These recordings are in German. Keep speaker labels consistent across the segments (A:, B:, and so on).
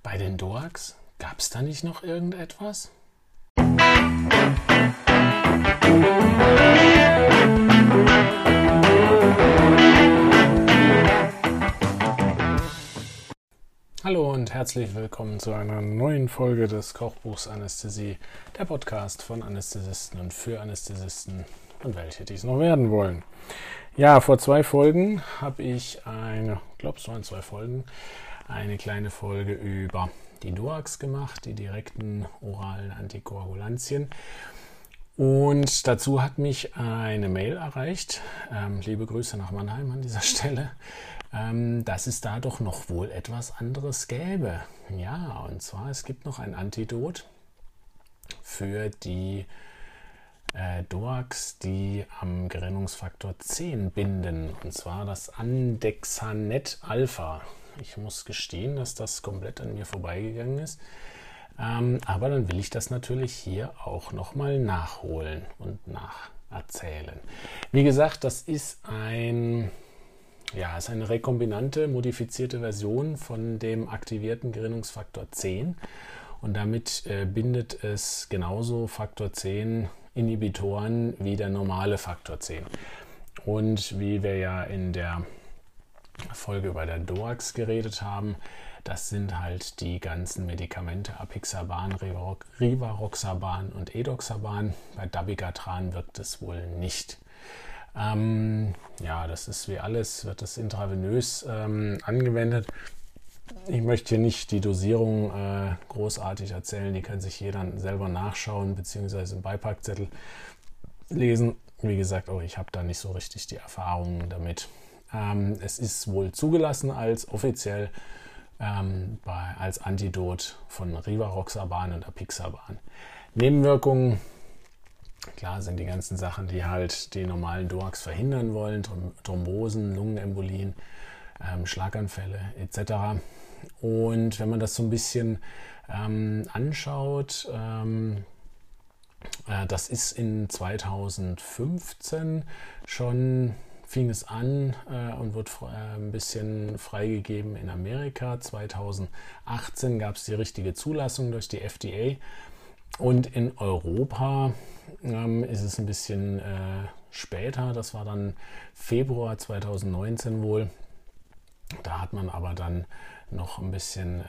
A: Bei den DOACs? Gab es da nicht noch irgendetwas? Hallo und herzlich willkommen zu einer neuen Folge des Kochbuchs Anästhesie, der Podcast von Anästhesisten und für Anästhesisten und welche dies noch werden wollen. Ja, vor 2 Folgen habe ich eine kleine Folge über die DOACs gemacht, die direkten oralen Antikoagulantien. Und dazu hat mich eine Mail erreicht, liebe Grüße nach Mannheim an dieser Stelle, dass es da doch noch wohl etwas anderes gäbe. Ja, und zwar, es gibt noch ein Antidot für die DOACs, die am Gerinnungsfaktor 10 binden, und zwar das Andexanet Alpha. Ich muss gestehen, dass das komplett an mir vorbeigegangen ist, aber dann will ich das natürlich hier auch nochmal nachholen und nacherzählen. Wie gesagt, das ist eine rekombinante, modifizierte Version von dem aktivierten Gerinnungsfaktor 10 und damit bindet es genauso Faktor 10 Inhibitoren wie der normale Faktor 10. Und wie wir ja in der Folge über der DOACs geredet haben, das sind halt die ganzen Medikamente Apixaban, Rivaroxaban und Edoxaban. Bei Dabigatran wirkt es wohl nicht. Das ist wie alles, wird das intravenös angewendet. Ich möchte hier nicht die Dosierung großartig erzählen, die kann sich jeder selber nachschauen bzw. im Beipackzettel lesen. Wie gesagt, ich habe da nicht so richtig die Erfahrungen damit. Es ist wohl zugelassen als offiziell als Antidot von Rivaroxaban und Apixaban. Nebenwirkungen, klar, sind die ganzen Sachen, die halt die normalen DOACs verhindern wollen, Thrombosen, Lungenembolien, Schlaganfälle etc. Und wenn man das so ein bisschen anschaut, das ist in 2015 schon, fing es an und wird ein bisschen freigegeben in Amerika. 2018 gab es die richtige Zulassung durch die FDA und in Europa ist es ein bisschen später, das war dann Februar 2019 wohl. Da hat man aber dann noch ein bisschen,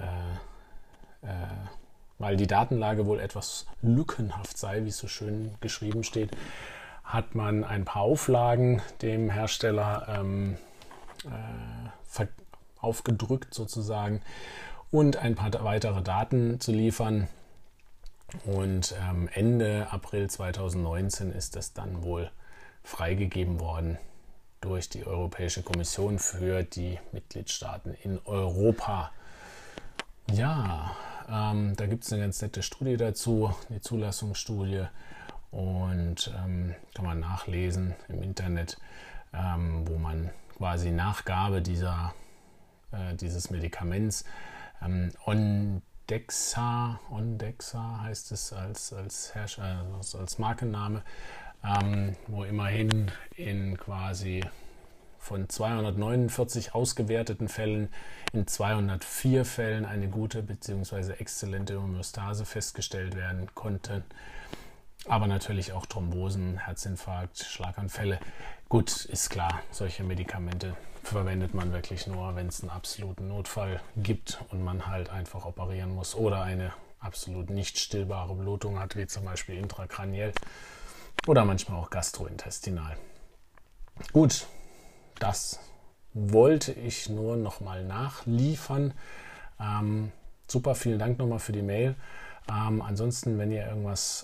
A: weil die Datenlage wohl etwas lückenhaft sei, wie es so schön geschrieben steht, hat man ein paar Auflagen dem Hersteller aufgedrückt sozusagen und ein paar weitere Daten zu liefern. Und Ende April 2019 ist es dann wohl freigegeben worden durch die Europäische Kommission für die Mitgliedstaaten in Europa. Ja, da gibt es eine ganz nette Studie dazu, die Zulassungsstudie. Und kann man nachlesen im Internet, wo man quasi Nachgabe dieses Medikaments Ondexa heißt es als Markenname, wo immerhin in quasi von 249 ausgewerteten Fällen in 204 Fällen eine gute bzw. exzellente Homöostase festgestellt werden konnte. Aber natürlich auch Thrombosen, Herzinfarkt, Schlaganfälle. Gut, ist klar, solche Medikamente verwendet man wirklich nur, wenn es einen absoluten Notfall gibt und man halt einfach operieren muss oder eine absolut nicht stillbare Blutung hat, wie zum Beispiel intrakraniell oder manchmal auch gastrointestinal. Gut, das wollte ich nur nochmal nachliefern. Super, vielen Dank nochmal für die Mail. Ansonsten, wenn ihr irgendwas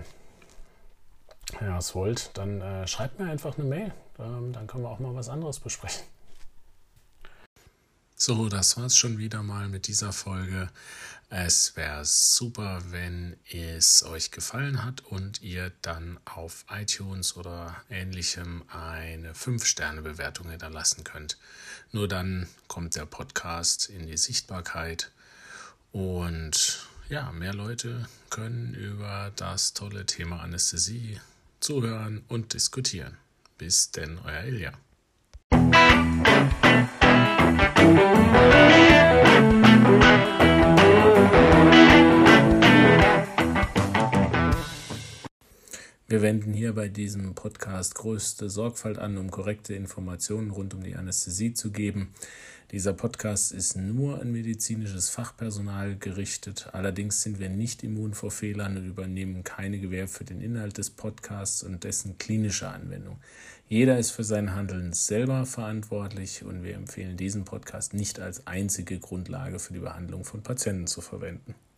A: wollt, dann schreibt mir einfach eine Mail. Dann können wir auch mal was anderes besprechen. So, das war's schon wieder mal mit dieser Folge. Es wäre super, wenn es euch gefallen hat und ihr dann auf iTunes oder Ähnlichem eine 5-Sterne-Bewertung hinterlassen könnt. Nur dann kommt der Podcast in die Sichtbarkeit und ja, mehr Leute können über das tolle Thema Anästhesie zuhören und diskutieren. Bis denn, euer Ilja. Wir wenden hier bei diesem Podcast größte Sorgfalt an, um korrekte Informationen rund um die Anästhesie zu geben. Dieser Podcast ist nur an medizinisches Fachpersonal gerichtet. Allerdings sind wir nicht immun vor Fehlern und übernehmen keine Gewähr für den Inhalt des Podcasts und dessen klinische Anwendung. Jeder ist für sein Handeln selber verantwortlich und wir empfehlen diesen Podcast nicht als einzige Grundlage für die Behandlung von Patienten zu verwenden.